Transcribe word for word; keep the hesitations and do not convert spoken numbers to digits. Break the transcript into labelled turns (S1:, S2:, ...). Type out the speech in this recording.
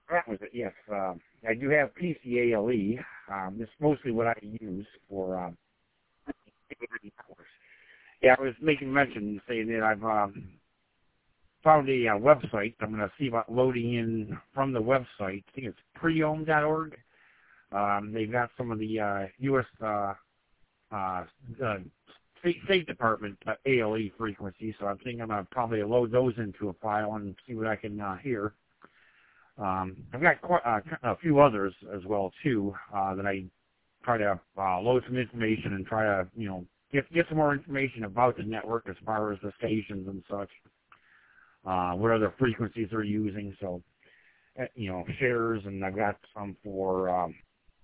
S1: that was it. Yes, uh, I do have P C A L E. Um, it's mostly what I use for um, networks. Yeah, I was making mention saying that I've um, found a uh, website. I'm going to see about loading in from the website. I think it's preom dot org. Um, they've got some of the uh, U S uh, uh, uh, State, State Department uh, A L E frequencies, so I'm thinking I'm going to probably load those into a file and see what I can uh, hear. Um, I've got quite, uh, a few others as well, too, uh, that I try to uh, load some information and try to, you know, get, get some more information about the network as far as the stations and such, uh, what other frequencies they're using, so, uh, you know, shares, and I've got some for um,